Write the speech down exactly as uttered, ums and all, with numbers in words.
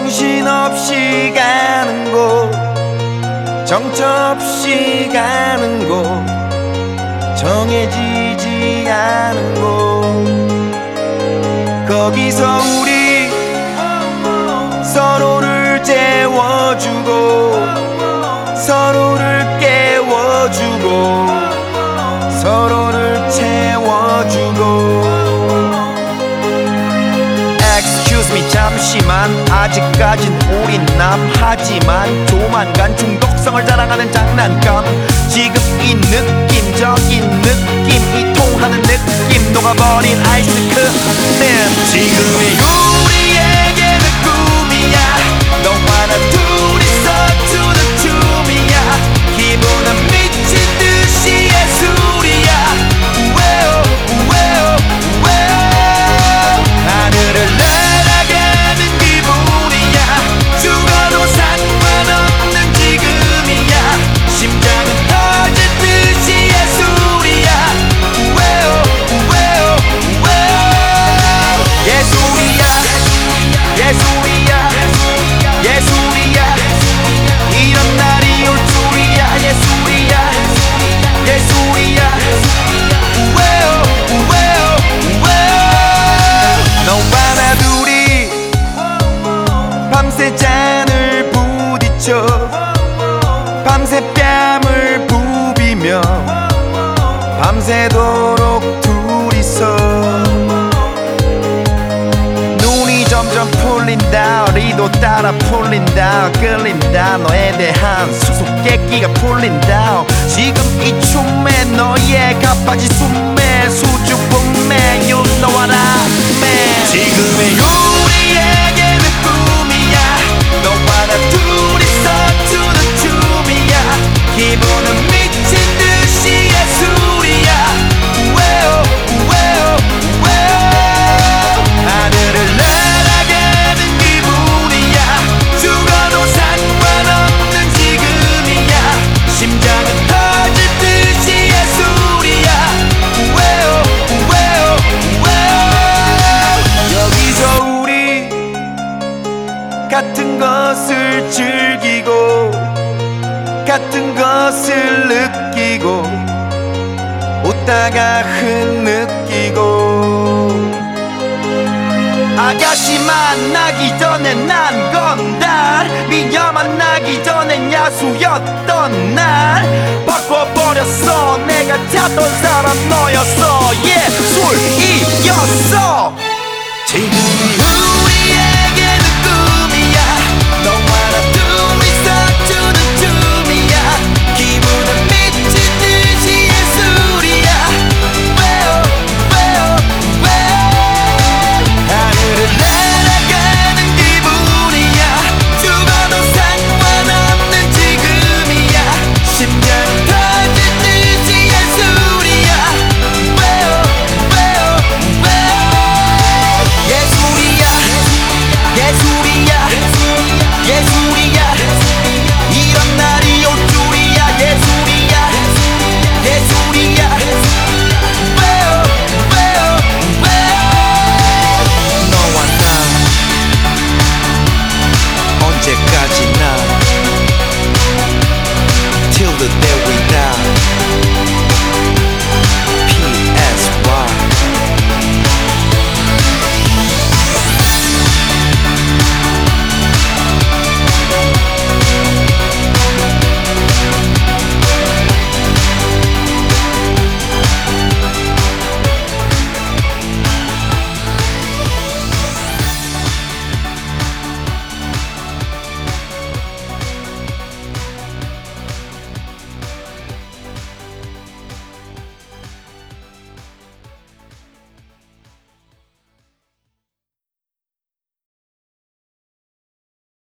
정신없이 가는 곳, 정처없이 가는 곳, 정해지지 않은 곳, 거기서 우리 서로를 재워주고 서로를 깨워주고 서로를 채워주고. Excuse me 잠시만, 아직까진 우린 남. 하지만 조만간 중독성을 자랑하는 장난감. 지금 이 느낌적인 느낌, 이 통하는 느낌, 녹아버린 아이스크림. 지금의 우리에게는 꿈이야. 너와 나 둘이서 to the 춤이야. 기분은 미친 듯이 예술이야. 우웨오 우웨오 우웨오. 하늘을 날아가는 기분이야. 죽어도 상관없는 지금이야. 심장은 터질 듯이 예술이야. 우웨오 우웨오 우웨오. 예술이야 예술이야 예술이야. 이런 날이 올 줄이야. 예술이야 예술이야. 우웨오 우웨오 우웨오. 너와 나 둘이 밤새 잔을 부딪혀 밤새 뺨을 부비며 밤새도록 둘이서 눈이 점점 풀린다. 리도 따라 풀린다. 끌린다. 너에 대한 수수께끼가 풀린다. 지금 이 춤에 너의 가빠지 숨에 수줍음에 You know what I mean. 지금의 우리에게는 꿈이야. 너와 나 둘이서 to the 춤이야. 기분은 미친 듯이 예술이야. 우웨오 우웨오 우웨오. 하늘을 날아가는 기분이야. 죽어도 상관없는 지금이야. 심장은 터질 듯이 예술이야. 우웨오 우웨오 우웨오. 여기서 우리 같은 것을 즐기고 같은 것을 느끼고 웃다가 흐느끼고. 아가씨 만나기 전에 난 건달, 미녀 만나기 전엔 야수였던 날. 바꿔버렸어. 내가 찾던 사람 너였어. 예술이었어. 지금